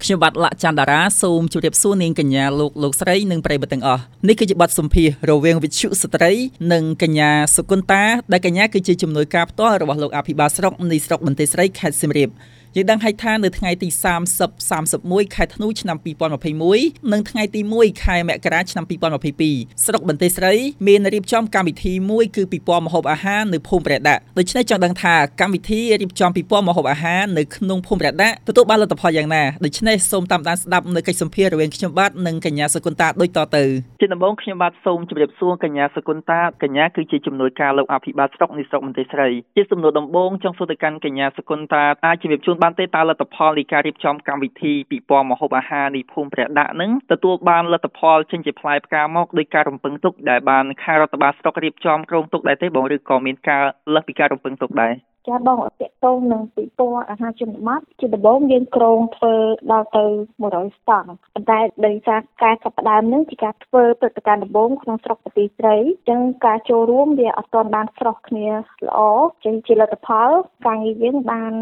ខ្ញុំបាទលក្ខច័ន្ទតារាសូមជម្រាបសួរនាងកញ្ញាលោកស្រីនិងប្រិយមិត្តទាំងអស់នេះគឺជាបទសម្ភាសន៍រវាងវិទ្យុស្ត្រីនិងកញ្ញាសុគន្តាដែលកញ្ញាគឺជាជំនួយការផ្ទាល់របស់លោកអភិបាលស្រុកនៃស្រុកបន្ទាយស្រីខេត្តសៀមរាបយើងដឹងហើយថានៅថ្ងៃទី30-31 ខែធ្នូឆ្នាំ2021និងថ្ងៃទី1ខែមករាឆ្នាំ2022ស្រុកបន្ទាយស្រីមានរៀបចំកម្មវិធីមួយគឺពិព័រណ៍ម្ហូបអាហារនៅភូមិព្រះដាក់ដូច្នេះចង់ដឹងថាកម្មវិធីរៀបចំពិព័រណ៍ម្ហូបអាហារនៅក្នុងភូមិព្រះដាក់ទទួលបានលទ្ធផលយ៉ាងណាដូច្នេះសូមតាមដានស្ដាប់នៅកិច្ចសម្ភាសន៍រវាងខ្ញុំបាទនិងកញ្ញាសុគន្តាដូចតទៅជាដំបូងខ្ញុំបាទសូមជម្រាបសួរកញ្ញាសុគន្តាកញ្ញាគឺជាជំនួយការលោកអភិបាលស្រុកនៃស្រុកបន្ទាយស្រីជាសំណួរដំបូងចង់សួរទៅកាន់កញ្ញាសុគន្តាអាចជម្រាបជូនបានទេតើលទ្ធផលនៃការរៀបចំកម្មវិធីពិព័រណ៍ម្ហូបអាហារនៃភូមិព្រះដាក់នឹងទទួលបានលទ្ធផលចេញជាផ្លែផ្កាមកដោយការរំពឹងទុកដែលបានខារដ្ឋបាលស្រុករៀបចំក្រុងទុកដែរទេបងឬក៏មានការលើសពីការរំពឹងទុកដែរចាបងអតិតងនឹងពិព័រណ៍អាហារជនបទជាដំបូងយើងក្រុងធ្វើដល់ទៅ100ស្តង់ប៉ុន្តែដោយសារការចាប់ផ្ដើមនឹងជាការធ្វើព្រឹត្តិការណ៍ដំបូងក្នុងស្រុកបន្ទាយស្រីអញ្ចឹងការចូលរួមវាអត់ទាន់បានស្រស់គ្នាល្អចឹងជាលទ្ធផលការងារយើងបាន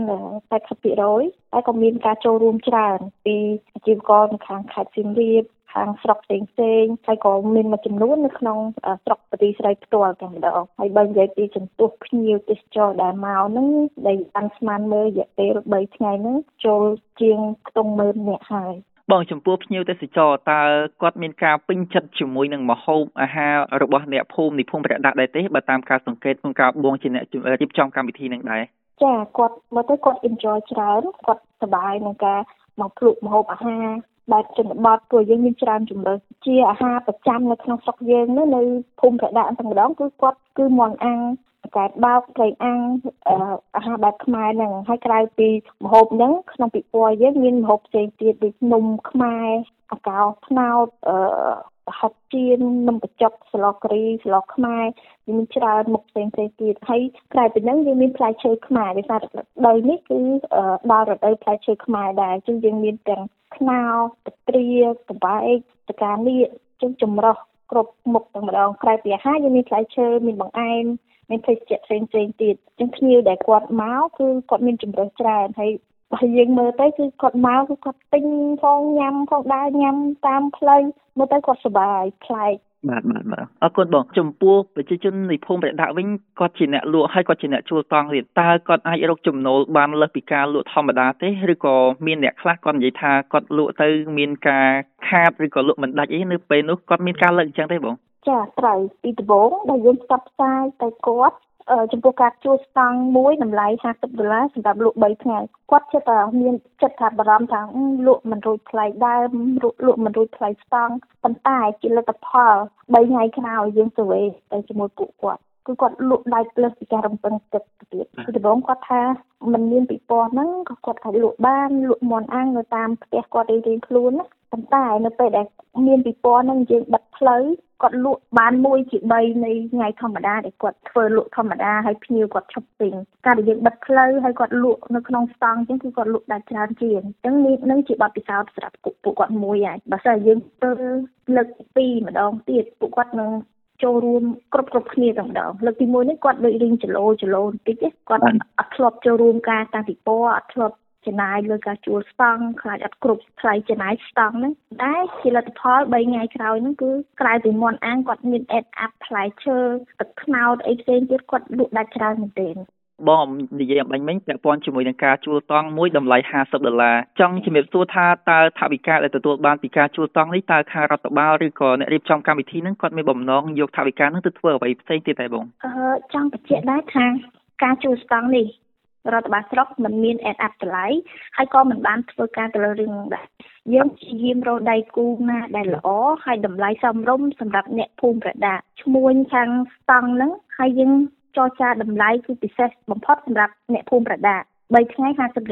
80%តែក៏មានការចូលរួមច្រើនពីអាជីវករនៅខាងខេត្តសៀមរាបខាងស្រុកផ្សេងហើយក៏មានមួយចំនួននៅក្នុងស្រុកបន្ទាយស្រីផ្ទាល់តែម្ដងហើយបើនិយាយពីចំពោះភ្ញៀវទេសចរដែលមកហ្នឹងដែលបានស្មានមើលរយៈពេល3ថ្ងៃហ្នឹងចូលជាងខ្ទង់10000នាក់ហើយបងចំពោះភ្ញៀវទេសចរតើគាត់មានការពេញចិត្តជាមួយនឹងម្ហូបអាហាររបស់អ្នកភូមិនៃភូមិព្រះដាក់ដែរទេបើតាមការសង្កេតក្នុងការបងជាអ្នករៀបចំកម្មវិធីនឹងដែរចាគាត់មកទៅគាត់ enjoy ច្រើនគាត់សប្បាយនឹងការមកភ្លក់ម្ហូបអាហារបែបជនបទព្រោះយើងមានច្រើនជម្រើសជាអាហារប្រចាំនៅក្នុងស្រុកយើងនៅភូមិព្រះដាក់តែម្ដងគឺគាត់គឺមាន់អាំងកែបបោកត្រីអាំងអាហារបែបខ្មែរហ្នឹងហើយក្រៅពីម្ហូបហ្នឹងក្នុងពិព័រណ៍យើងមានម្ហូបផ្សេងទៀតដូចនំខ្មែរអាកោត្នោតហុកជៀននំបញ្ចុកស្លកគ្រីស្លកខ្មែរមានច្រើនមុខផ្សេងទៀតហើយក្រៅពីហ្នឹងយើងមានផ្លែឈើខ្មែរដោយសារដីនេះគឺដល់រដូវផ្លែឈើខ្មែរដែរអញ្ចឹងយើងមានទាំងខ្នោទឹកត្រាតបែកតកានេះចម្រុះគ្រប់មុខតែម្ដងក្រៅពីអាហារយើងមានផ្លែឈើមានបង្អែមមានភេសជ្ជៈផ្សេងទៀតអញ្ចឹងភ្ញៀវដែលគាត់មកគឺគាត់មានជម្រើសច្រើនហើយបើយើងមើលទៅគឺគាត់មកគឺគាត់ទិញផងញ៉ាំផងដើរញ៉ាំតាមផ្លូវមើលទៅគាត់សប្បាយប្លែកបាទអរគុណបងចំពោះប្រជាជននៃភូមិព្រះដាក់វិញគាត់ជាអ្នកលក់ហើយគាត់ជាអ្នកជួលតង់ទៀតតើគាត់អាចរកចំណូលបានលើសពីការលក់ធម្មតាទេឬក៏មានអ្នកខ្លះគាត់និយាយថាគាត់លក់ទៅមានការខាតឬក៏លក់មិនដាច់អីនៅពេលនោះគាត់មានការលើកអញ្ចឹងទេបងចាត្រូវពីដំបូងដែលយើងផ្សព្វផ្សាយទៅគាត់ចំពោះការជួលស្តង់មួយតម្លៃ$50សម្រាប់លក់3ថ្ងៃគាត់ចិត្តតែមានចិត្តថាបារម្ភថាលក់មិនរួចថ្លៃដើមលក់មិនរួចថ្លៃស្តង់ប៉ុន្តែជាលទ្ធផល3ថ្ងៃក្រោយយើងទៅជាមួយពួកគាត់គឺគាត់លក់ដាច់លើសពីការរំពឹងទុកទៀតពីដំបូងគាត់ថាมันមានពិព័រណ៍ហ្នឹងក៏គាត់អាចលក់បានលក់មាន់អាំងនៅតាមផ្ទះគាត់រៀងខ្លួនណាប៉ុន្តែនៅពេលដែលមានពិព័រណ៍ហ្នឹងយើងបិទផ្លូវគាត់លក់បាន1ជា3នៃថ្ងៃធម្មតាដែលគាត់ធ្វើលក់ធម្មតាហើយភ្ញៀវគាត់ឈប់ទិញការដែលយើងបិទផ្លូវហើយគាត់លក់នៅក្នុងស្តង់អញ្ចឹងគឺគាត់លក់ដាច់ច្រើនជាងអញ្ចឹងនេះជាបទពិសោធន៍សម្រាប់ពួកគាត់មួយហើយបើសិនយើងទៅលើកទី2ម្ដងទៀតពួកគាត់នឹងចូលរួមគ្រប់គ្នាតែម្ដងលើកទី1នេះគាត់ដូចរៀងចលោបន្តិចគាត់អត់ធ្លាប់ចូលរួមការតាំងពិព័រណ៍អត់ធ្លាប់ចំណាយលើការជួលស្តង់ខ្លាចអត់គ្រប់ថ្លៃចំណាយស្តង់ហ្នឹងតែជាលទ្ធផល3ថ្ងៃក្រោយហ្នឹងគឺក្រៅពីមាន់អាំងគាត់មាន add up ផ្លែឈើទឹកត្នោតអីផ្សេងទៀតគាត់លក់ដាច់ច្រើនមែនទែនបងនិយាយអំបញ្ញមិញពាក់ព័ន្ធជាមួយនឹងការជួលតង់មួយតម្លៃ$50ចង់ជំរាបសួរថាតើថវិកាដែលទទួលបានពីការជួលតង់នេះតើខាងរដ្ឋបាលឬក៏អ្នករៀបចំកម្មវិធីហ្នឹងគាត់មានបំណងយកថវិកាហ្នឹងទៅធ្វើអ្វីផ្សេងទៀតទេបងចង់បញ្ជាក់ដែរថាការជួលស្តង់នេះរដ្ឋបាលស្រុកមិនមាន add up តម្លៃហើយក៏មិនបានធ្វើការទៅលើរឿងហ្នឹងដែរយើងព្យាយាមរកដៃគូណាដែលល្អហើយតម្លៃសមរម្យសម្រាប់អ្នកភូមិព្រះដាក់ឈ្មួញខាងស្តង់ហ្នឹងហើយយើងចរចាតម្លៃគឺពិសេសបំផុតសម្រាប់អ្នកភូមិព្រះដាក់3ថ្ងៃ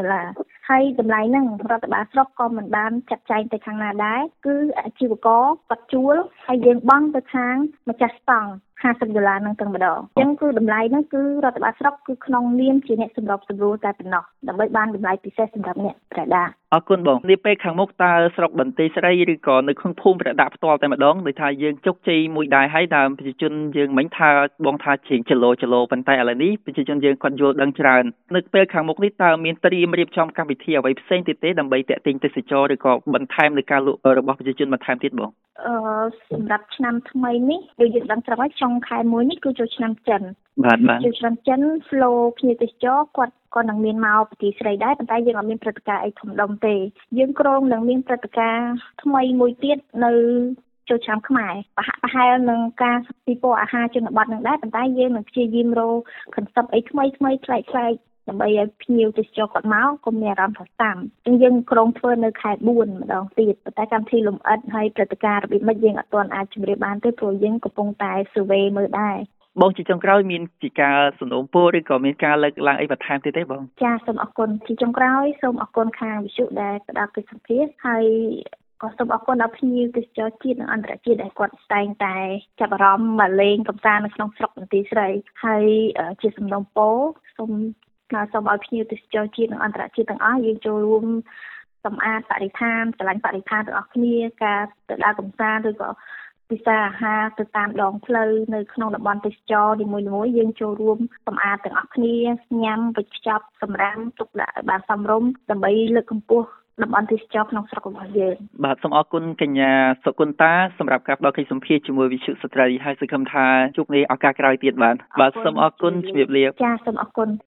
$50ហើយតម្លៃហ្នឹងរដ្ឋបាលស្រុកក៏មិនបានចាត់ចែងទៅខាងណាដែរគឺអាជីវករគាត់ជួលហើយយើងបង់ទៅខាងម្ចាស់ស្តង់ $50នឹងទាំងម្ដងអញ្ចឹងគឺតម្លៃហ្នឹងគឺរដ្ឋបាលស្រុកគឺក្នុងនាមជាអ្នកសម្របសម្រួលតែប៉ុណ្ណោះដើម្បីបានតម្លៃពិសេសសម្រាប់អ្នកប្រដាប់អរគុណបងនាពេលខាងមុខតើស្រុកបន្ទាយស្រីឬក៏នៅក្នុងភូមិប្រដាប់ផ្ទាល់តែម្ដងដោយថាយើងជោគជ័យមួយដែរហើយដើមប្រជាជនយើងមិញថាបងថាជាងចលោប៉ុន្តែឥឡូវនេះប្រជាជនយើងគាត់យល់ដឹងច្រើននៅពេលខាងមុខនេះតើមានត្រៀមរៀបចំកម្មវិធីអ្វីផ្សេងទៀតទេដើម្បីទាក់ទាញទេសចរឬក៏បន្ថែមលើការលក់របស់ប្រជាជនបន្ថែមទៀតបងសម្រាប់ឆ្នាំថ្មីនេះដូចយើងដឹងស្រាប់ហើយចុងខែ1នេះគឺចូលឆ្នាំចិនបាទចូលឆ្នាំចិន flow ភ្ញៀវទេសចរគាត់ក៏នឹងមានមកប្រទេសស្រីដែរប៉ុន្តែយើងអត់មានព្រឹត្តិការណ៍អីធំដុំទេយើងគ្រោងនឹងមានព្រឹត្តិការណ៍ថ្មីមួយទៀតនៅចូលឆ្នាំខ្មែរប្រហែលនឹងការពិព័រណ៍អាហារជនបទនឹងដែរប៉ុន្តែយើងនឹងព្យាយាមរក concept អីថ្មីប្លែកដើម្បីឲ្យភ្ញៀវទេសចរគាត់មកកុំមានអារម្មណ៍ថាតាមអញ្ចឹងយើងក្រុងធ្វើនៅខែ4ម្ដងទៀតប៉ុន្តែកម្មវិធីលំអិតហើយព្រឹត្តិការណ៍របៀបម៉េចយើងអត់ទាន់អាចជម្រាបបានទេព្រោះយើងកំពុងតែ survey មើលដែរបងជាចុងក្រោយមានជាការសំណូមពរឬក៏មានការលើកឡើងអីបន្ថែមទៀតទេបងចាសូមអរគុណជាចុងក្រោយសូមអរគុណខាងវិទ្យុដែលផ្ដល់កិច្ចសម្ភាសន៍ហើយក៏សូមអរគុណដល់ភ្ញៀវទេសចរជាតិនិងអន្តរជាតិដែលគាត់តែងតែចាប់អារម្មណ៍មកលេងកម្សាន្តនៅក្នុងស្រុកបន្ទាយស្រីហើយជាសំណូមពរសូមឲ្យភ្ញៀវទេសចរជាតិនិងអន្តរជាតិទាំងអស់យើងចូលរួមសម្អាតបរិស្ថានឆ្លាញ់បរិស្ថានទាំងអស់គ្នាការទៅដើរកម្សាន្តឬក៏ពិសាអាហារទៅតាមដងផ្លូវនៅក្នុងតំបន់ទេសចរនីមួយៗយើងចូលរួមសម្អាតទាំងអស់គ្នាញ៉ាំវេចខ្ចប់សម្រាមទុកដាក់ឲ្យបានសមរម្យដើម្បីលើកកម្ពស់តំបន់ទេសចរក្នុងស្រុករបស់យើងបាទសូមអរគុណកញ្ញាសុគន្តាសម្រាប់ការផ្ដល់កិច្ចសម្ភាសន៍ជាមួយវិទ្យុស្ត្រីហើយសង្ឃឹមថាជួបគ្នាឱកាសក្រោយទៀតបាទសូមអរគុណជំរាបលាចាសូមអរគុណ